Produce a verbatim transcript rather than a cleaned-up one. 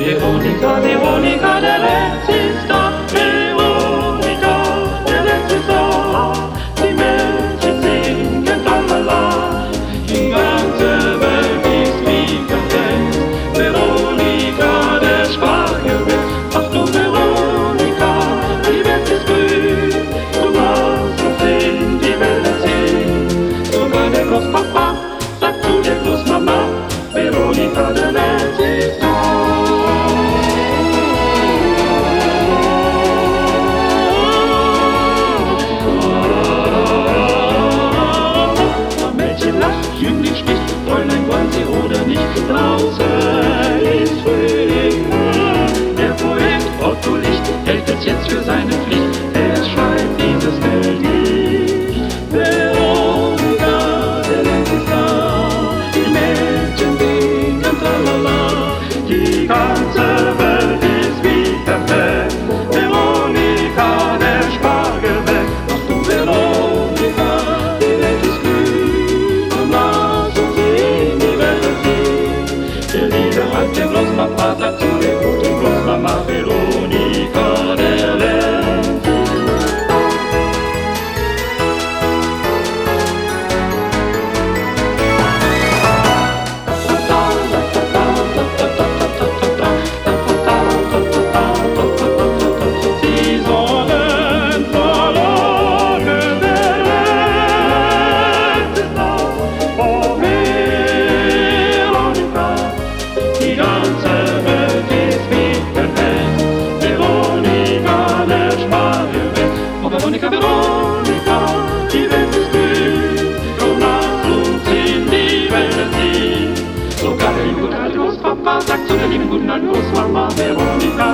Veronika, Veronika, der Lenz ist da. Veronika, der Lenz ist da. Die Mädchen singen tralala. Die ganze Welt ist wie vergessen. Veronika, der Spargel. Ach du Veronika, die Welt ist grün. Du machst uns in die Welt ziehen. Sogar der Großpapa sagt zu der Großmama, Veronika, der Lenz ist da. Jüngling spricht, Fräulein, wollen Sie oder nicht? Draußen ist Frühling. Der Poet Otto Licht hält es jetzt für seine Pflicht. Er schreibt dieses Gedicht. Veronika, der Lenz ist da. Die Mädchen singen tralala. Die ganze Welt ist wie perfekt. Veronika, der Spargel weg. Ach du Veronika, die Welt ist grün. Der liebe alte Großpapa sagt zu der guten Großmama, Veronika, der Lenz. Sie sollen verloren, der Lenz ist da. Oh, Veronika, die ganze Welt ist wie perfekt. Veronika, der Spargel weg. Oh, Veronika, Veronika, die Welt ist grün. Komm, lass uns in die Welt ziehen. Sogar der liebe gute alte Großpapa sagt zu der lieben guten alten Großmama, Veronika,